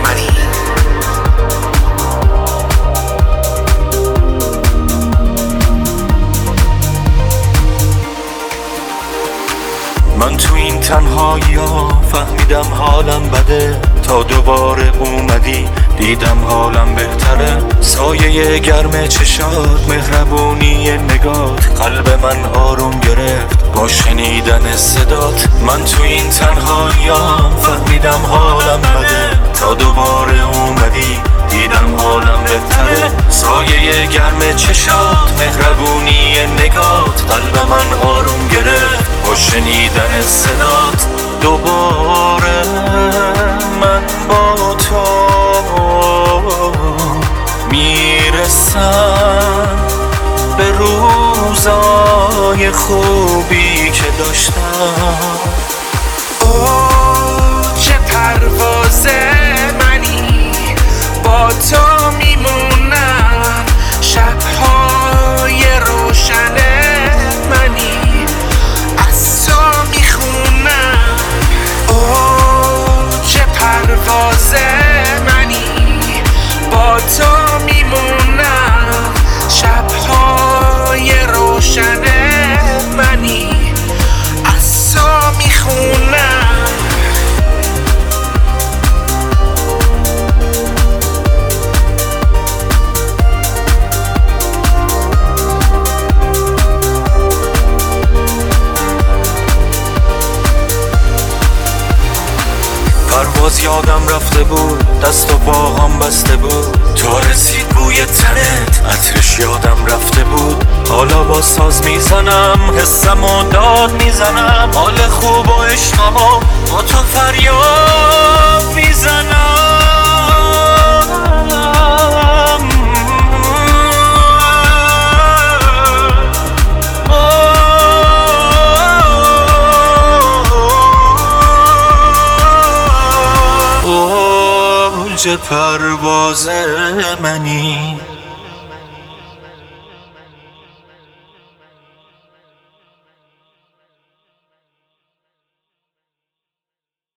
منی. من تو این تنهایی ها فهمیدم حالم بده، تا دوباره اومدی دیدم حالم بهتره. سایه گرم چشات، مهربونی نگات، قلب من آروم گرفت با شنیدن صدات. من تو این تنهایی ها فهمیدم حالم بده، تا دوباره اومدی دیدم حالم بهتره. سایه گرم چشات، مهربونی نگات، قلب من آروم گرفت با شنیدن صدات. دوباره من با تو میرسم به روزای خوبی که داشتم. چه پرواز منی، با تو میمونم شبهای روشن منی، از تو میخونم. چه پرواز منی، با تو میمونم شبهای روشن منی، از تو میخونم. پرواز یادم رفته بود، دست و باهام بسته بود، تا رسید بوی تنت، عطرش یادم رفته بود. حالا با ساز میزنم، حسم و داد میزنم، حال خوب و عشقم و با تو فریاد میزنم. اوج پرواز منی.